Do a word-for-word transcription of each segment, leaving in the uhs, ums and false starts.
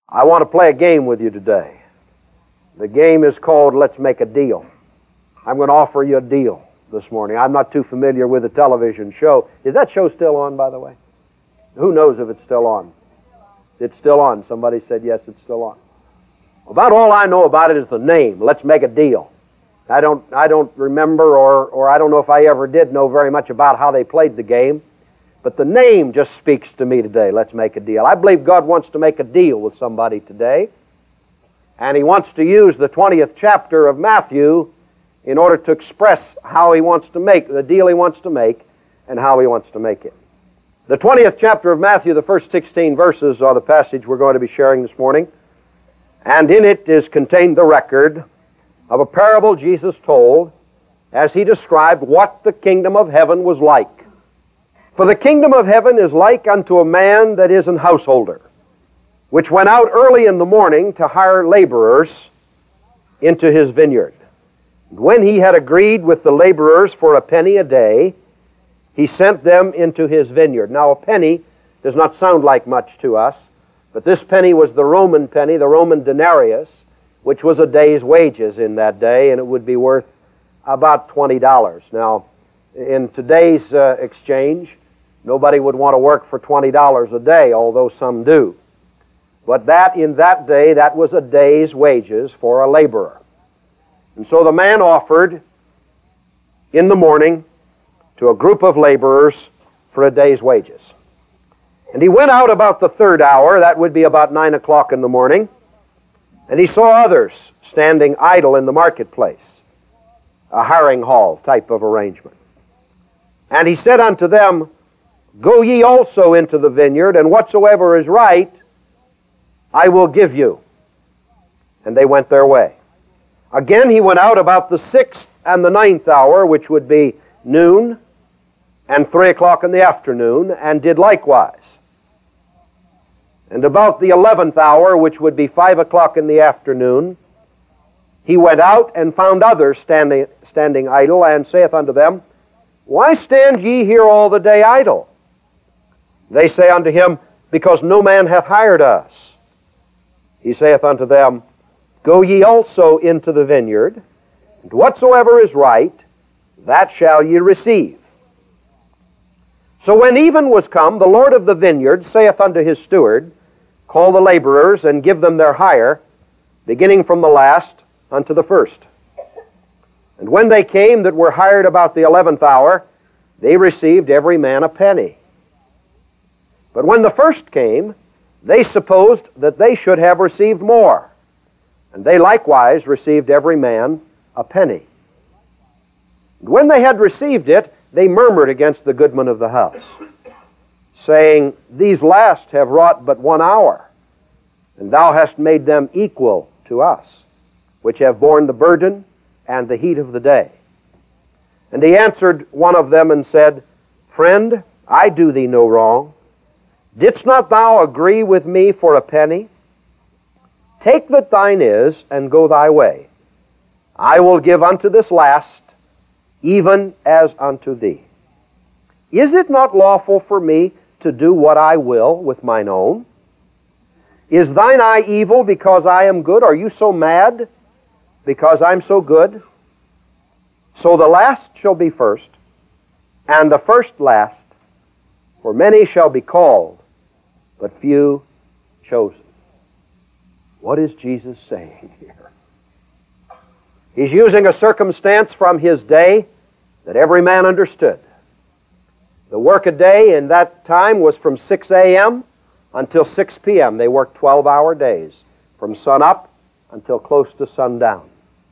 I want to play a game with you today. The game is called Let's Make a Deal. I'm going to offer you a deal this morning. I'm not too familiar with the television show. Is that show still on, by the way? Who knows if it's still on? It's still on. Somebody said yes, it's still on. About all I know about it is the name, Let's Make a Deal. I don't, I don't remember, or, or I don't know if I ever did know very much about how they played the game. But the name just speaks to me today, Let's Make a Deal. I believe God wants to make a deal with somebody today. And He wants to use the twentieth chapter of Matthew in order to express how He wants to make, the deal He wants to make, and how He wants to make it. The twentieth chapter of Matthew, the first sixteen verses are the passage we're going to be sharing this morning. And in it is contained the record of a parable Jesus told as He described what the kingdom of heaven was like. For the kingdom of heaven is like unto a man that is an householder, which went out early in the morning to hire laborers into his vineyard. And when he had agreed with the laborers for a penny a day, he sent them into his vineyard. Now, a penny does not sound like much to us, but this penny was the Roman penny, the Roman denarius, which was a day's wages in that day, and it would be worth about twenty dollars. Now, in today's uh, exchange, nobody would want to work for twenty dollars a day, although some do. But that, in that day, that was a day's wages for a laborer. And so the man offered in the morning to a group of laborers for a day's wages. And he went out about the third hour, that would be about nine o'clock in the morning, and he saw others standing idle in the marketplace, a hiring hall type of arrangement. And he said unto them, Go ye also into the vineyard, and whatsoever is right, I will give you. And they went their way. Again he went out about the sixth and the ninth hour, which would be noon and three o'clock in the afternoon, and did likewise. And about the eleventh hour, which would be five o'clock in the afternoon, he went out and found others standing, standing idle, and saith unto them, Why stand ye here all the day idle? They say unto him, Because no man hath hired us. He saith unto them, Go ye also into the vineyard, and whatsoever is right, that shall ye receive. So when even was come, the Lord of the vineyard saith unto his steward, Call the laborers, and give them their hire, beginning from the last unto the first. And when they came that were hired about the eleventh hour, they received every man a penny. But when the first came, they supposed that they should have received more, and they likewise received every man a penny. And when they had received it, they murmured against the goodman of the house, saying, These last have wrought but one hour, and thou hast made them equal to us, which have borne the burden and the heat of the day. And he answered one of them and said, Friend, I do thee no wrong. Didst not thou agree with me for a penny? Take that thine is, and go thy way. I will give unto this last, even as unto thee. Is it not lawful for me to do what I will with mine own? Is thine eye evil because I am good? Are you so mad because I'm so good? So the last shall be first, and the first last, for many shall be called, but few chosen. What is Jesus saying here? He's using a circumstance from his day that every man understood. The work-a-day in that time was from six a.m. until six p.m. They worked twelve-hour days, from sun-up until close to sundown.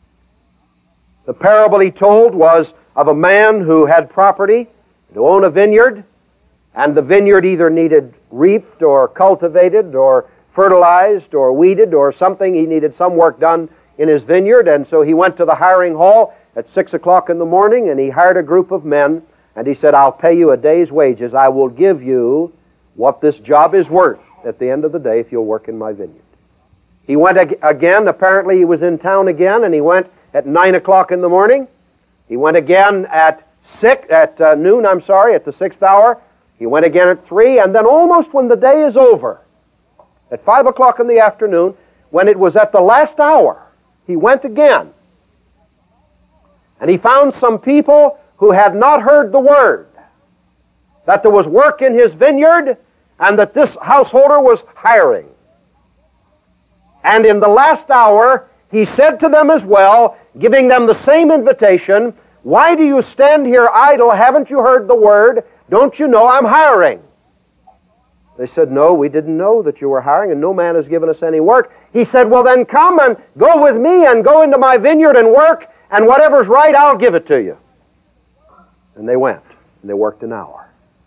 The parable he told was of a man who had property, to own a vineyard, and the vineyard either needed reaped or cultivated or fertilized or weeded or something. He needed some work done in his vineyard, and so he went to the hiring hall at six o'clock in the morning, and he hired a group of men, and he said, I'll pay you a day's wages. I will give you what this job is worth at the end of the day if you'll work in my vineyard. He went ag- again. Apparently he was in town again, and he went at nine o'clock in the morning. He went again at six, at uh, noon, I'm sorry, at the sixth hour. He went again at three, and then almost when the day is over, At five o'clock in the afternoon, when it was at the last hour, he went again. And he found some people who had not heard the word, that there was work in his vineyard, and that this householder was hiring. And in the last hour, he said to them as well, giving them the same invitation, "Why do you stand here idle? Haven't you heard the word? Don't you know I'm hiring?" They said, "No, we didn't know that you were hiring, and no man has given us any work." He said, "Well, then come and go with me and go into my vineyard and work, and whatever's right, I'll give it to you." And they went, and they worked an hour.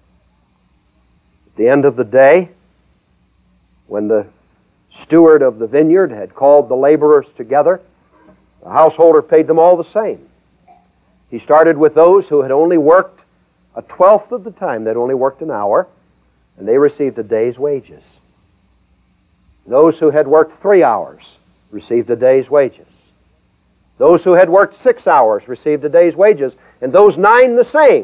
At the end of the day, when the steward of the vineyard had called the laborers together, the householder paid them all the same. He started with those who had only worked a twelfth of the time. They'd only worked an hour, and they received a day's wages. Those who had worked three hours received a day's wages. Those who had worked six hours received a day's wages, and those nine the same.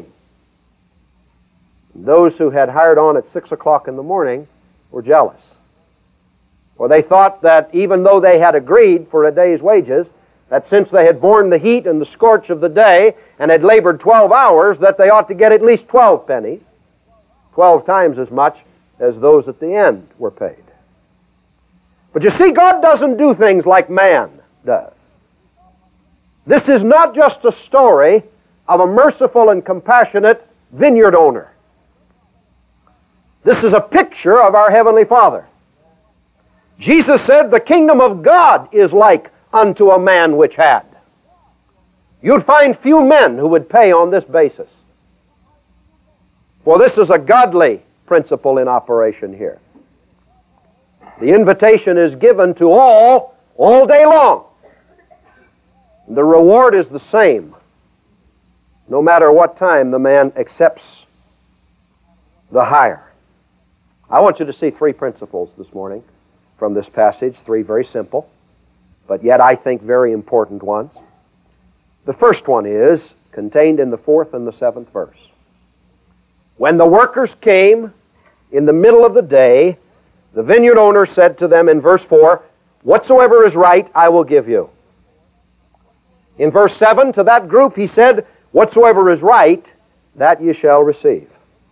Those who had hired on at six o'clock in the morning were jealous. For they thought that even though they had agreed for a day's wages, that since they had borne the heat and the scorch of the day and had labored twelve hours, that they ought to get at least twelve pennies, twelve times as much as those at the end were paid. But you see, God doesn't do things like man does. This is not just a story of a merciful and compassionate vineyard owner. This is a picture of our Heavenly Father. Jesus said, "The kingdom of God is like unto a man which had." You'd find few men who would pay on this basis. For this is a godly principle in operation here. The invitation is given to all, all day long. The reward is the same, no matter what time the man accepts the hire. I want you to see three principles this morning from this passage, three very simple, but yet I think very important ones. The first one is contained in the fourth and the seventh verse. When the workers came in the middle of the day, the vineyard owner said to them in verse four, "Whatsoever is right, I will give you." In verse seven, to that group he said, "Whatsoever is right, that ye shall receive."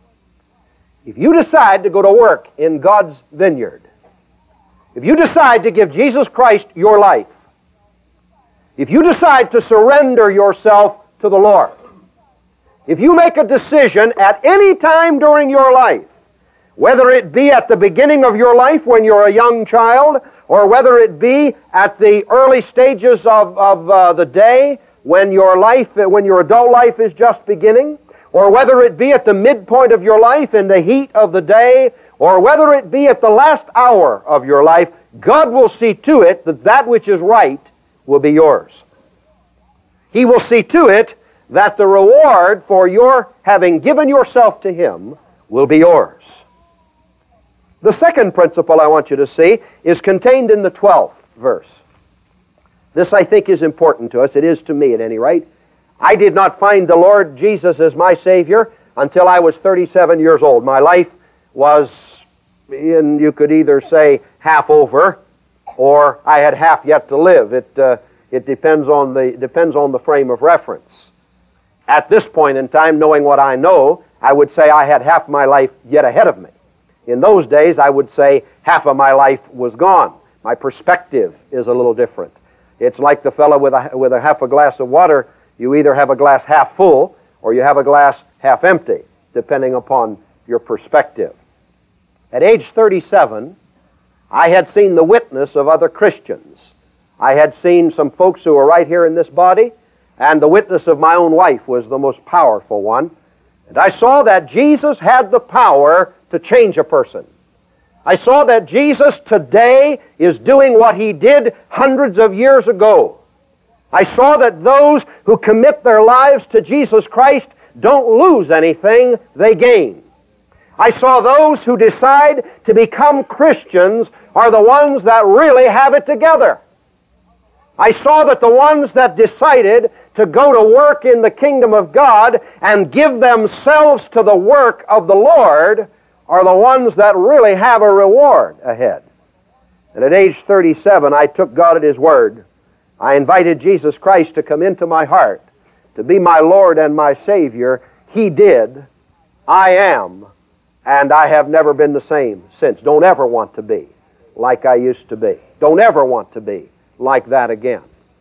If you decide to go to work in God's vineyard, if you decide to give Jesus Christ your life, if you decide to surrender yourself to the Lord, if you make a decision at any time during your life, whether it be at the beginning of your life when you're a young child, or whether it be at the early stages of, of uh, the day when your life, when your adult life is just beginning, or whether it be at the midpoint of your life in the heat of the day, or whether it be at the last hour of your life, God will see to it that that which is right will be yours. He will see to it that the reward for your having given yourself to Him will be yours. The second principle I want you to see is contained in the twelfth verse. This, I think, is important to us. It is to me, at any rate. I did not find the Lord Jesus as my Savior until I was thirty-seven years old. My life was, in, you could either say, half over, or I had half yet to live. It, uh, it depends on the, depends on the frame of reference. At this point in time, knowing what I know, I would say I had half my life yet ahead of me. In those days, I would say half of my life was gone. My perspective is a little different. It's like the fellow with a, with a half a glass of water. You either have a glass half full or you have a glass half empty, depending upon your perspective. At age thirty-seven, I had seen the witness of other Christians. I had seen some folks who were right here in this body, and the witness of my own wife was the most powerful one. And I saw that Jesus had the power to change a person. I saw that Jesus today is doing what He did hundreds of years ago. I saw that those who commit their lives to Jesus Christ don't lose anything, they gain. I saw those who decide to become Christians are the ones that really have it together. I saw that the ones that decided to go to work in the kingdom of God and give themselves to the work of the Lord are the ones that really have a reward ahead. And at age thirty-seven, I took God at His word. I invited Jesus Christ to come into my heart, to be my Lord and my Savior. He did. I am. And I have never been the same since. Don't ever want to be like I used to be. Don't ever want to be like that again.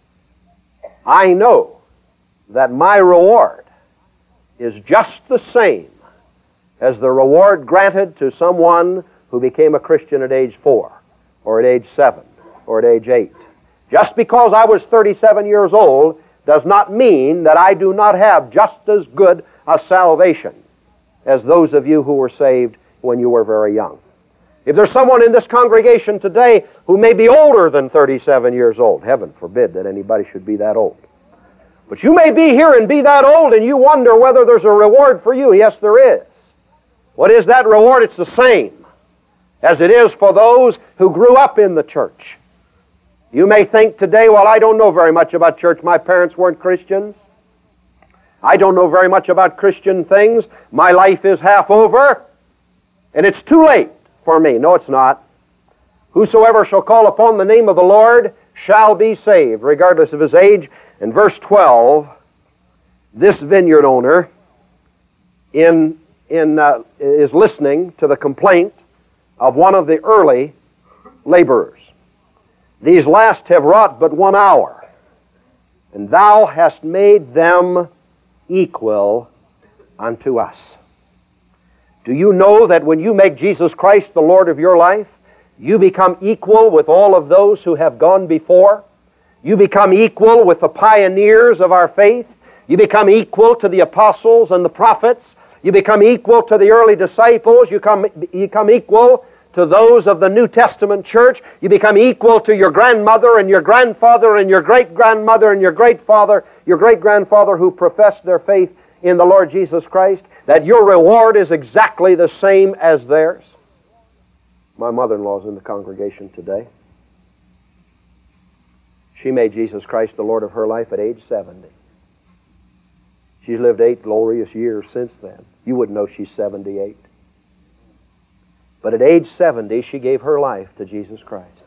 I know that my reward is just the same as the reward granted to someone who became a Christian at age four, or at age seven, or at age eight. Just because I was thirty-seven years old does not mean that I do not have just as good a salvation as those of you who were saved when you were very young. If there's someone in this congregation today who may be older than thirty-seven years old, heaven forbid that anybody should be that old. But you may be here and be that old and you wonder whether there's a reward for you. Yes, there is. What is that reward? It's the same as it is for those who grew up in the church. You may think today, well, I don't know very much about church. My parents weren't Christians. I don't know very much about Christian things. My life is half over, and it's too late for me. No, it's not. Whosoever shall call upon the name of the Lord shall be saved, regardless of his age. In verse twelve, this vineyard owner in, in, uh, is listening to the complaint of one of the early laborers. These last have wrought but one hour, and thou hast made them equal unto us. Do you know that when you make Jesus Christ the Lord of your life, you become equal with all of those who have gone before? You become equal with the pioneers of our faith. You become equal to the apostles and the prophets. You become equal to the early disciples. You come, you become equal to those of the New Testament church. You become equal to your grandmother and your grandfather and your great-grandmother and your great-father, your great-grandfather who professed their faith in the Lord Jesus Christ, that your reward is exactly the same as theirs. My mother-in-law is in the congregation today. She made Jesus Christ the Lord of her life at age seventy. She's lived eight glorious years since then. You wouldn't know she's seventy-eight. But at age seventy, she gave her life to Jesus Christ.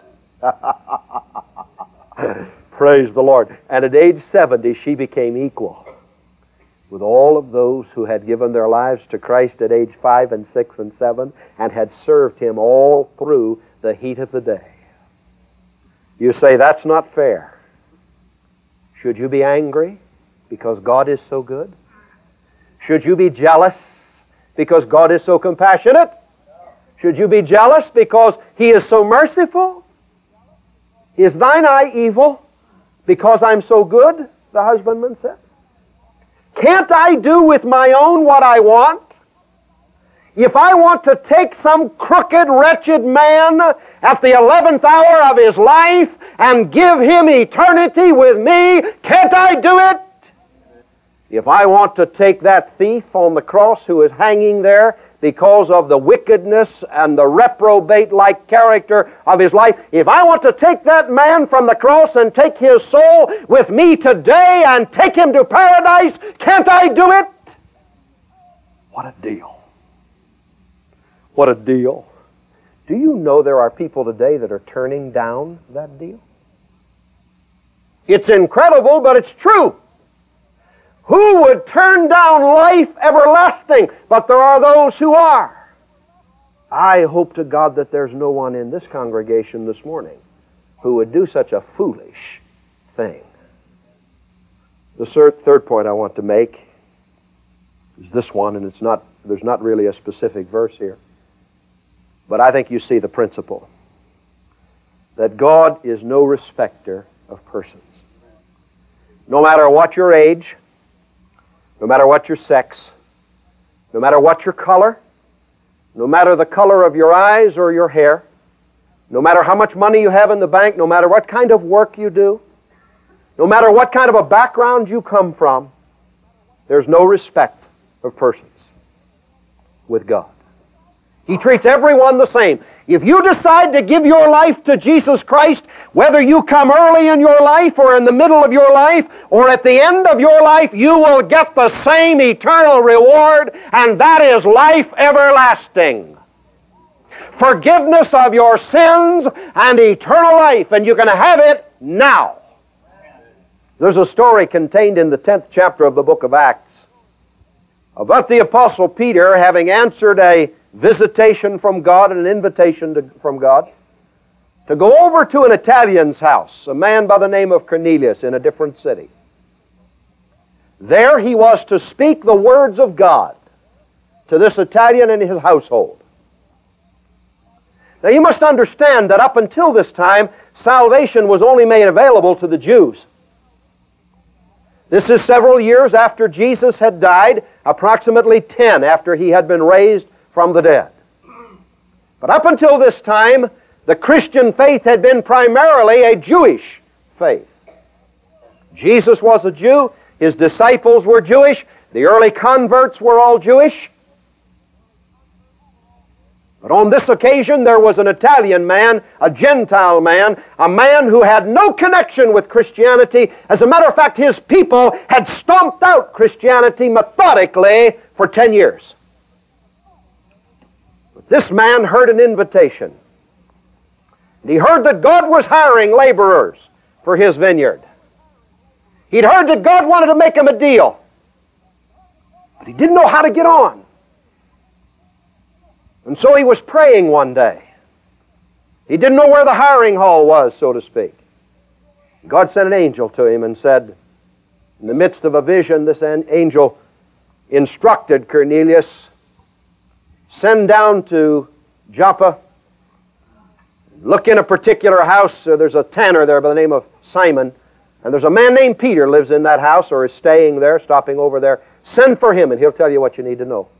Praise the Lord. And at age seventy, she became equal with all of those who had given their lives to Christ at age five and six and seven and had served Him all through the heat of the day. You say, that's not fair. Should you be angry because God is so good? Should you be jealous because God is so compassionate? Should you be jealous because He is so merciful? Is thine eye evil because I'm so good? The husbandman said. Can't I do with my own what I want? If I want to take some crooked, wretched man at the eleventh hour of his life and give him eternity with me, can't I do it? If I want to take that thief on the cross who is hanging there because of the wickedness and the reprobate-like character of his life, if I want to take that man from the cross and take his soul with me today and take him to paradise, can't I do it? What a deal. What a deal. Do you know there are people today that are turning down that deal? It's incredible, but it's true. Who would turn down life everlasting? But there are those who are. I hope to God that there's no one in this congregation this morning who would do such a foolish thing. The third point I want to make is this one, and it's not, there's not really a specific verse here. But I think you see the principle. That God is no respecter of persons. No matter what your age, no matter what your sex, no matter what your color, no matter the color of your eyes or your hair, no matter how much money you have in the bank, no matter what kind of work you do, no matter what kind of a background you come from, there's no respect of persons with God. He treats everyone the same. If you decide to give your life to Jesus Christ, whether you come early in your life or in the middle of your life or at the end of your life, you will get the same eternal reward, and that is life everlasting. forgiveness of your sins and eternal life, and you can have it now. There's a story contained in the tenth chapter of the book of Acts about the Apostle Peter having answered a visitation from God and an invitation to, from God to go over to an Italian's house, a man by the name of Cornelius in a different city. There he was to speak the words of God to this Italian and his household. Now you must understand that up until this time, salvation was only made available to the Jews. This is several years after Jesus had died, approximately ten after he had been raised from the dead. But up until this time, the Christian faith had been primarily a Jewish faith. Jesus was a Jew, his disciples were Jewish, the early converts were all Jewish. But on this occasion, there was an Italian man, a Gentile man, a man who had no connection with Christianity. As a matter of fact, his people had stomped out Christianity methodically for ten years. But this man heard an invitation. He heard that God was hiring laborers for his vineyard. He'd heard that God wanted to make him a deal, but he didn't know how to get on. And so he was praying one day. He didn't know where the hiring hall was, so to speak. God sent an angel to him and said, in the midst of a vision, this angel instructed Cornelius, send down to Joppa, look in a particular house. Uh, there's a tanner there by the name of Simon, and there's a man named Peter lives in that house or is staying there, stopping over there. Send for him and he'll tell you what you need to know.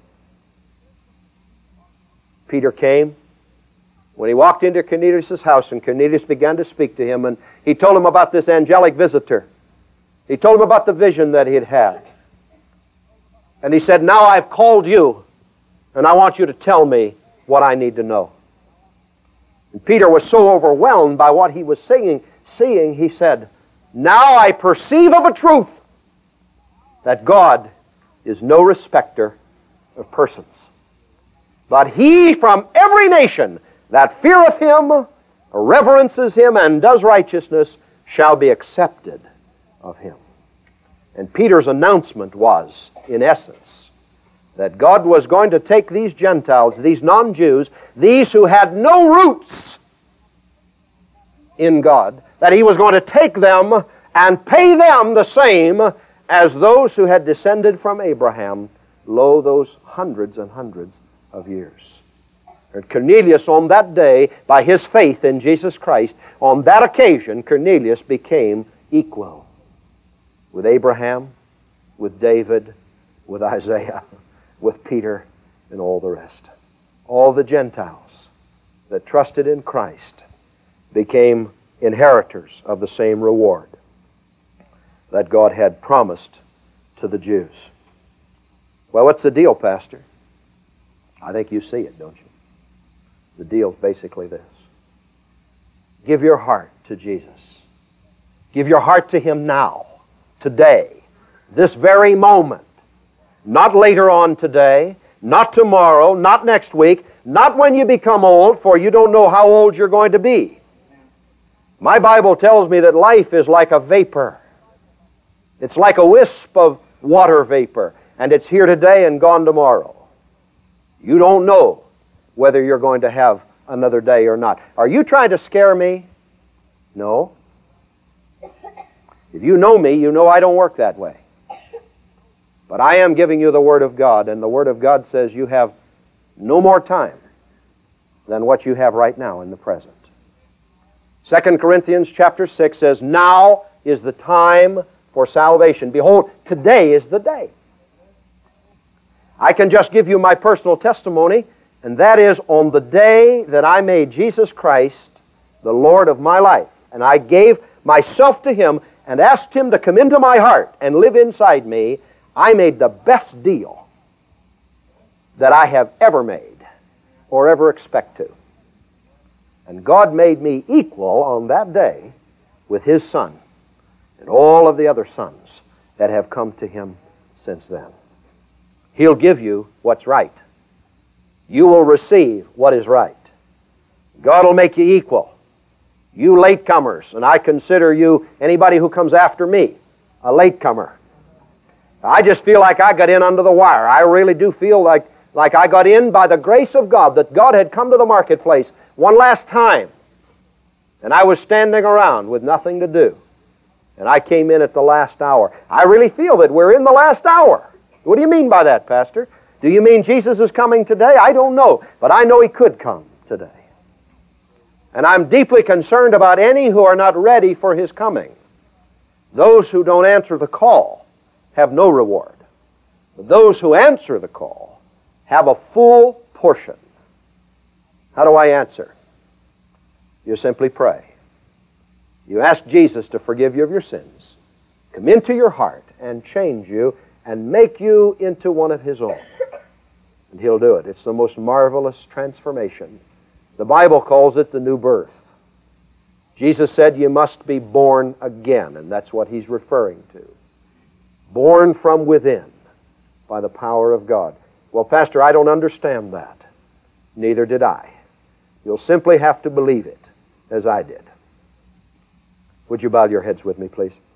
Peter came. When he walked into Cornelius' house, and Cornelius began to speak to him, and he told him about this angelic visitor. He told him about the vision that he had had. And he said, now I've called you, and I want you to tell me what I need to know. And Peter was so overwhelmed by what he was singing, seeing, he said, now I perceive of a truth that God is no respecter of persons. But he from every nation that feareth him, reverences him, and does righteousness shall be accepted of him. And Peter's announcement was, in essence, that God was going to take these Gentiles, these non-Jews, these who had no roots in God, that he was going to take them and pay them the same as those who had descended from Abraham, lo, those hundreds and hundreds of years. And Cornelius on that day, by his faith in Jesus Christ, on that occasion, Cornelius became equal with Abraham, with David, with Isaiah, with Peter, and all the rest. All the Gentiles that trusted in Christ became inheritors of the same reward that God had promised to the Jews. Well, what's the deal, Pastor? I think you see it, don't you? The deal's basically this. Give your heart to Jesus. Give your heart to Him now, today, this very moment. Not later on today, not tomorrow, not next week, not when you become old, for you don't know how old you're going to be. My Bible tells me that life is like a vapor. It's like a wisp of water vapor, and it's here today and gone tomorrow. You don't know whether you're going to have another day or not. Are you trying to scare me? No. If you know me, you know I don't work that way. But I am giving you the Word of God, and the Word of God says you have no more time than what you have right now in the present. Second Corinthians chapter six says, now is the time for salvation. Behold, today is the day. I can just give you my personal testimony, and that is on the day that I made Jesus Christ the Lord of my life, and I gave myself to Him and asked Him to come into my heart and live inside me, I made the best deal that I have ever made or ever expect to. And God made me equal on that day with His Son and all of the other sons that have come to Him since then. He'll give you what's right. You will receive what is right. God will make you equal. You latecomers, and I consider you, anybody who comes after me, a latecomer. I just feel like I got in under the wire. I really do feel like, like I got in by the grace of God, that God had come to the marketplace one last time, and I was standing around with nothing to do. And I came in at the last hour. I really feel that we're in the last hour. What do you mean by that, Pastor? Do you mean Jesus is coming today? I don't know, but I know He could come today. And I'm deeply concerned about any who are not ready for His coming. Those who don't answer the call have no reward. But those who answer the call have a full portion. How do I answer? You simply pray. You ask Jesus to forgive you of your sins, come into your heart and change you and make you into one of His own. And He'll do it. It's the most marvelous transformation. The Bible calls it the new birth. Jesus said you must be born again, and that's what He's referring to. Born from within by the power of God. Well, Pastor, I don't understand that. Neither did I. You'll simply have to believe it, as I did. Would you bow your heads with me, please?